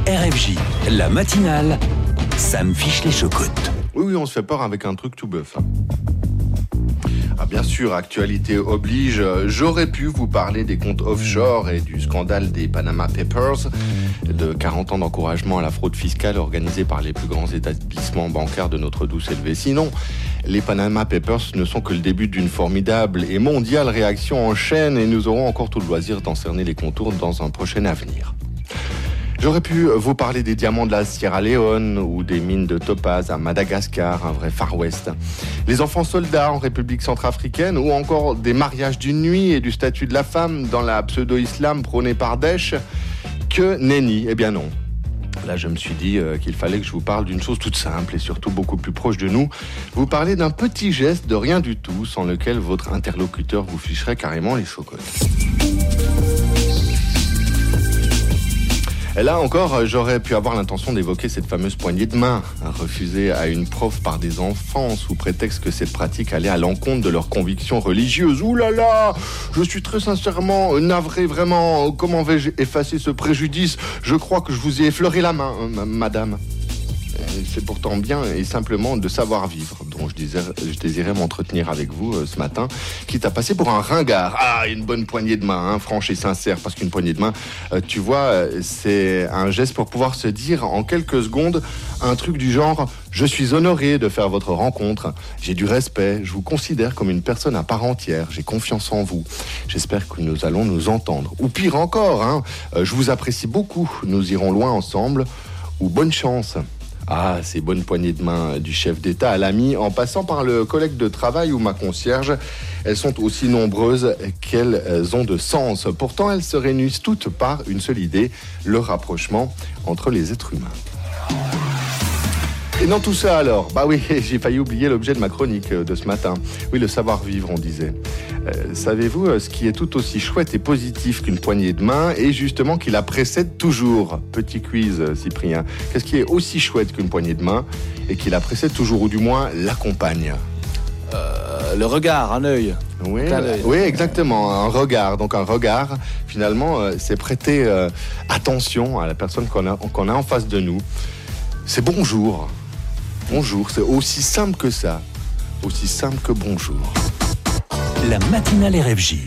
RFJ, la matinale, ça me fiche les chocottes. Oui, on se fait peur avec un truc tout bœuf. Bien sûr, actualité oblige, j'aurais pu vous parler des comptes offshore et du scandale des Panama Papers, de 40 ans d'encouragement à la fraude fiscale organisée par les plus grands établissements bancaires de notre douce Helvétie. Non, les Panama Papers ne sont que le début d'une formidable et mondiale réaction en chaîne et nous aurons encore tout le loisir d'en cerner les contours dans un prochain avenir. J'aurais pu vous parler des diamants de la Sierra Leone ou des mines de topaz à Madagascar, un vrai Far West. Les enfants soldats en République centrafricaine ou encore des mariages d'une nuit et du statut de la femme dans la pseudo-islam prônée par Daesh. Que nenni, eh bien non. Là, je me suis dit qu'il fallait que je vous parle d'une chose toute simple et surtout beaucoup plus proche de nous. Vous parlez d'un petit geste de rien du tout sans lequel votre interlocuteur vous ficherait carrément les chocottes. Et là encore, j'aurais pu avoir l'intention d'évoquer cette fameuse poignée de main, refusée à une prof par des enfants sous prétexte que cette pratique allait à l'encontre de leurs convictions religieuses. Ouh là là, je suis très sincèrement navré, vraiment. Comment vais-je effacer ce préjudice ? Je crois que je vous ai effleuré la main, madame. C'est pourtant bien et simplement de savoir vivre dont je désirais m'entretenir avec vous ce matin, quitte à passer pour un ringard. Ah, une bonne poignée de main, franche et sincère, parce qu'une poignée de main, tu vois, c'est un geste pour pouvoir se dire en quelques secondes un truc du genre « Je suis honoré de faire votre rencontre, j'ai du respect, je vous considère comme une personne à part entière, j'ai confiance en vous, j'espère que nous allons nous entendre. » Ou pire encore, je vous apprécie beaucoup, nous irons loin ensemble, ou bonne chance. Ah, ces bonnes poignées de main du chef d'État à l'ami, en passant par le collègue de travail ou ma concierge, elles sont aussi nombreuses qu'elles ont de sens. Pourtant, elles se réunissent toutes par une seule idée, le rapprochement entre les êtres humains. Et dans tout ça alors, bah oui, j'ai failli oublier l'objet de ma chronique de ce matin. Oui, le savoir-vivre, on disait. Savez-vous ce qui est tout aussi chouette et positif qu'une poignée de main et justement qui la précède toujours ? Petit quiz, Cyprien. Qu'est-ce qui est aussi chouette qu'une poignée de main et qui la précède toujours ou du moins l'accompagne ? Le regard, un œil. Oui, exactement, un regard. Donc un regard, finalement, c'est prêter attention à la personne qu'on a en face de nous. C'est bonjour. Bonjour, c'est aussi simple que ça. Aussi simple que bonjour. La matinale RFJ.